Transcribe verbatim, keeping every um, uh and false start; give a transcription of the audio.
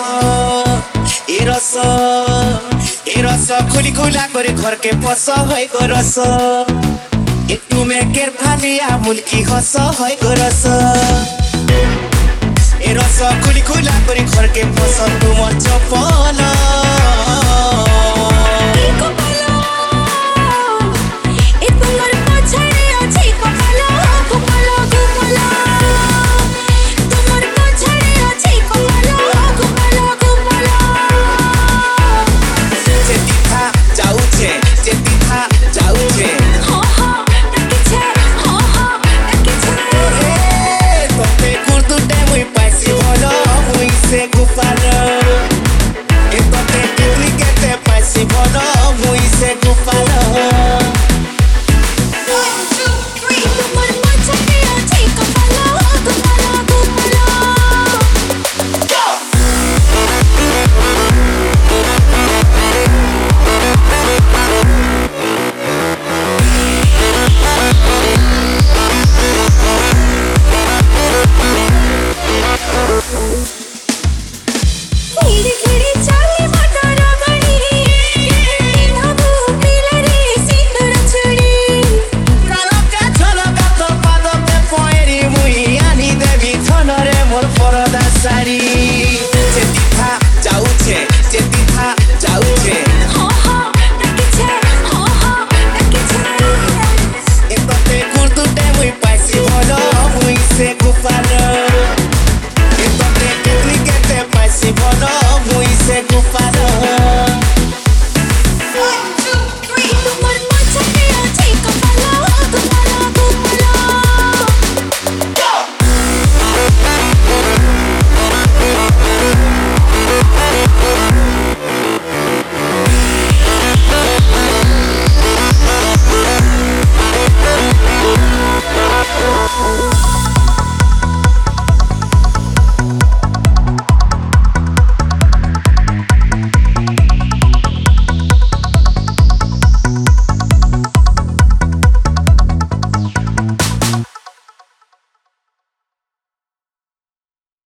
ए रस ए रस खुली खुला करे घर के पस है गो रस একটু মেকের ফালিয়া মুলকি হস হয় গো রস এ রস খুলি খুলা করে ঘরকে ফসল তোমার চপল Goodbye.